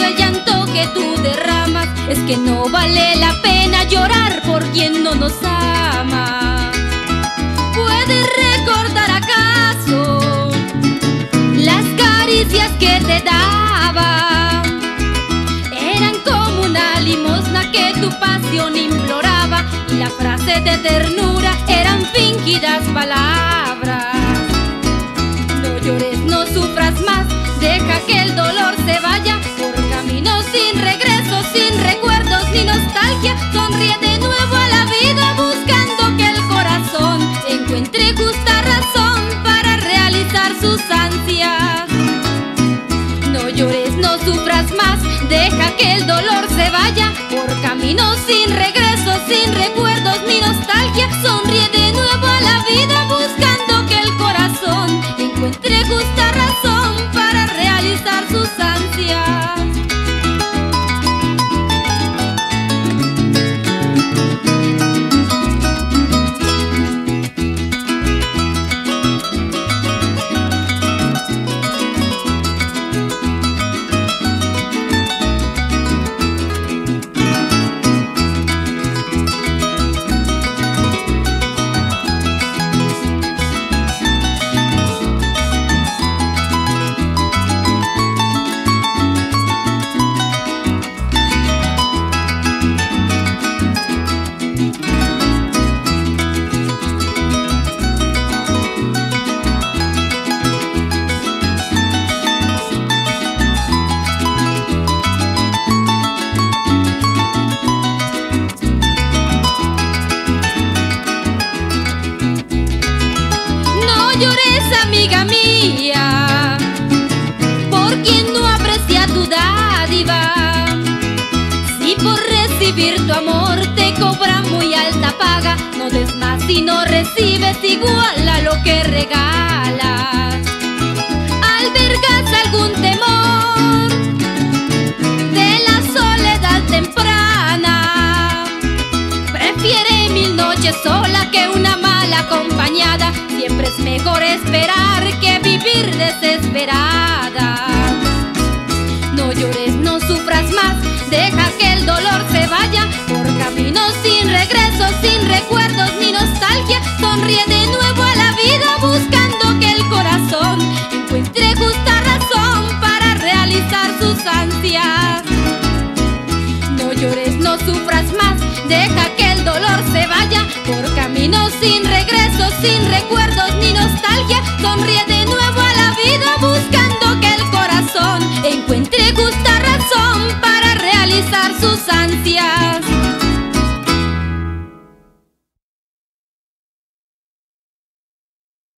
el llanto que tú derramas. Es que no vale la pena llorar por quien no nos ama. ¿Puedes recordar acaso las caricias que te daba? Eran como una limosna que tu pasión imploraba, y la frase de ternura eran fingidas palabras. No llores, no sufras más, deja que el dolor se vaya por caminos sin regreso, sin recuerdos ni nostalgia. Sonríe de nuevo a la vida buscando que el corazón encuentre justa razón para realizar sus ansias. No llores, no sufras más, deja que el dolor se vaya por caminos sin regreso, sin recuerdos ni nostalgia. Sonríe de nuevo a la vida buscando que el corazón encuentre justa razón para realizar sus ansias. No llores, amiga mía, por quien no aprecia tu dádiva. Si por recibir tu amor te cobra muy alta paga, no des más si no recibes igual a lo que regalas. ¿Albergas algún temor de la soledad temprana? Prefiere 1000 noches sola que una mala acompañada. Siempre es mejor esperar que vivir desesperada. No llores, no sufras más, deja que el dolor se vaya por caminos sin regreso, sin recuerdos ni nostalgia. Sonríe de nuevo a la vida buscando que el corazón encuentre justa razón para realizar sus ansias. No llores, no sufras más, deja que el dolor se vaya por caminos sin regreso, sin recuerdos ni nostalgia. Sonríe de